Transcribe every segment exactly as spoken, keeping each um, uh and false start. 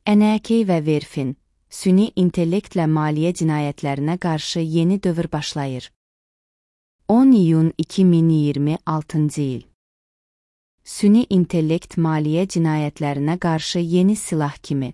N L K və Verfin, süni intellektlə maliyyə cinayətlərinə qarşı yeni dövr başlayır. on iyun iki min iyirmi altıncı il. Süni intellekt maliyyə cinayətlərinə qarşı yeni silah kimi.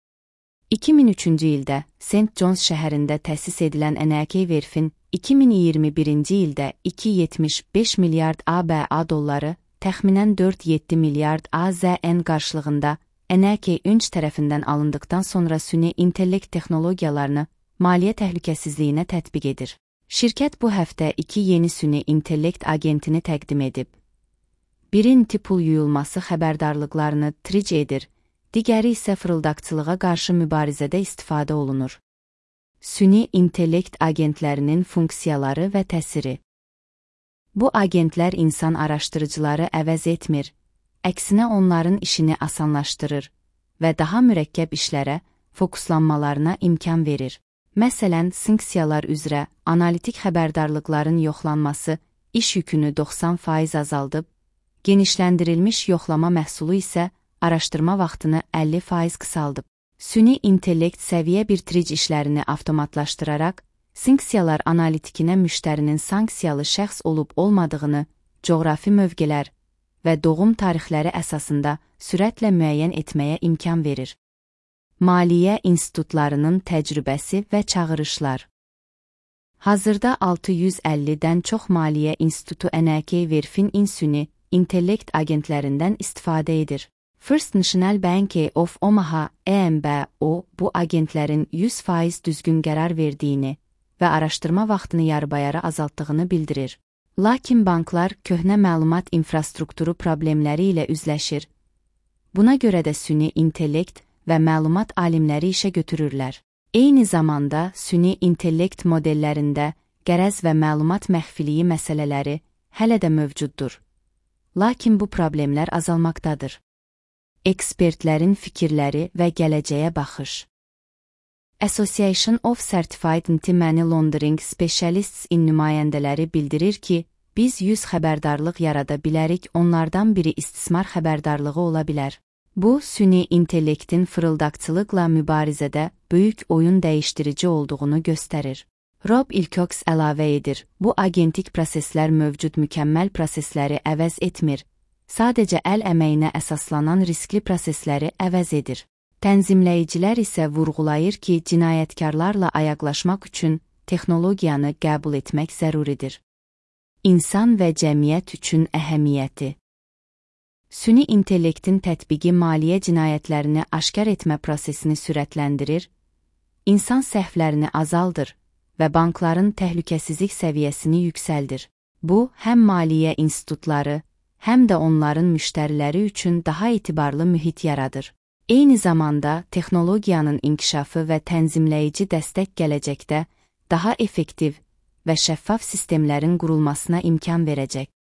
iki min üçüncü ildə Saint John's şəhərində təsis edilən N L K Verfin, iki min iyirmi birinci ildə iki nöqtə yetmiş beş milyard A B A dolları, təxminən dörd nöqtə yeddi milyard A Z N qarşılığında N L K Inc tərəfindən alındıqdan sonra süni intellekt texnologiyalarını maliyyə təhlükəsizliyinə tətbiq edir. Şirkət bu həftə iki yeni süni intellekt agentini təqdim edib. Biri N-tipul yuyulması xəbərdarlıqlarını tric edir, digəri isə fırıldaqçılığa qarşı mübarizədə istifadə olunur. Süni intellekt agentlərinin funksiyaları və təsiri. Bu agentlər insan araşdırıcıları əvəz etmir, əksinə onların işini asanlaşdırır və daha mürəkkəb işlərə fokuslanmalarına imkan verir. Məsələn, sanksiyalar üzrə analitik xəbərdarlıqların yoxlanması iş yükünü doxsan faiz azaldıb, genişləndirilmiş yoxlama məhsulu isə araşdırma vaxtını əlli faiz qısaldıb. Süni intellekt səviyyə bir tric işlərini avtomatlaşdıraraq, sanksiyalar analitikinə müştərinin sanksiyalı şəxs olub-olmadığını, coğrafi mövqelər və doğum tarixləri əsasında sürətlə müəyyən etməyə imkan verir. Maliyyə institutlarının təcrübəsi və çağırışlar. Hazırda altı yüz əllidən çox maliyyə institutu N L K Verfin süni intellekt agentlərindən istifadə edir. First National Bank of Omaha E M B O bu agentlərin yüz faiz düzgün qərar verdiyini və araşdırma vaxtını yarıbayarı azaltdığını bildirir. Lakin banklar köhnə məlumat infrastrukturu problemləri ilə üzləşir. Buna görə də süni intellekt və məlumat alimləri işə götürürlər. Eyni zamanda süni intellekt modellərində qərəz və məlumat məxfiliyi məsələləri hələ də mövcuddur. Lakin bu problemlər azalmaqdadır. Ekspertlərin fikirləri və gələcəyə baxış. Association of Certified Anti-Money Laundering Specialists-in nümayəndələri bildirir ki, biz yüz xəbərdarlıq yarada bilərik, onlardan biri istismar xəbərdarlığı ola bilər. Bu, süni intellektin fırıldaqçılıqla mübarizədə böyük oyun dəyişdirici olduğunu göstərir. Rob Ilcox əlavə edir, bu agentik proseslər mövcud mükəmməl prosesləri əvəz etmir, sadəcə əl əməyinə əsaslanan riskli prosesləri əvəz edir. Tənzimləyicilər isə vurğulayır ki, cinayətkarlarla ayaqlaşmaq üçün texnologiyanı qəbul etmək zəruridir. İnsan və cəmiyyət üçün əhəmiyyəti. Süni intellektin tətbiqi maliyyə cinayətlərini aşkar etmə prosesini sürətləndirir, insan səhvlərini azaldır və bankların təhlükəsizlik səviyyəsini yüksəldir. Bu, həm maliyyə institutları, həm də onların müştəriləri üçün daha etibarlı mühit yaradır. Eyni zamanda texnologiyanın inkişafı və tənzimləyici dəstək gələcəkdə daha effektiv və şəffaf sistemlərin qurulmasına imkan verəcək.